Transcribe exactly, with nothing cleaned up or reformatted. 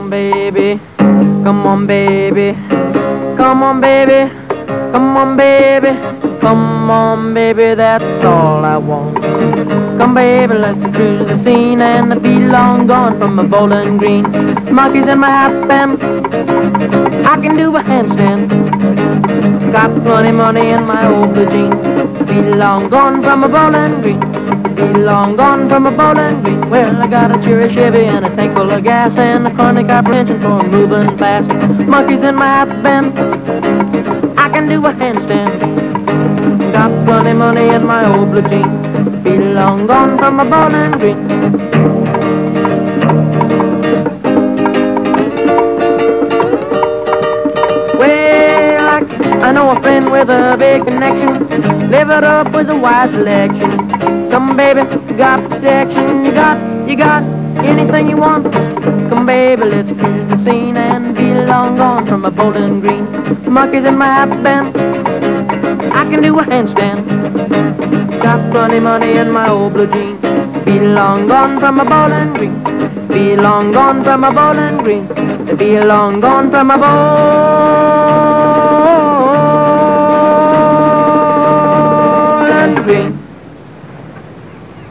on, baby. Come on, baby. Come on, baby. Come on, baby. Come on, baby, that's all I want. Come, baby, let's cruise the scene and be long gone from a bowling green. Monkeys in my hat band, I can do a handstand. Got plenty money in my old blue jeans. Be long gone from a bowling green. Be long gone from a bowling green. Well, I got a cherry Chevy and a tank full of gas and a chronic apprehension for moving fast. Monkeys in my hat band, I can do a handstand. Got plenty money in my old blue jeans. Be long gone from a bowling green. Well, I, I know a friend with a big connection. Live it up with a wide selection. Come, baby, you got protection. You got, you got anything you want. Come, baby, let's cruise the scene and be long gone from a bowling green. Monkeys in my hat band, I can do a handstand. Got plenty money in my old blue jeans. Be long gone from a bowling green. Be long gone from a bowling green. Be long gone from a bowling green.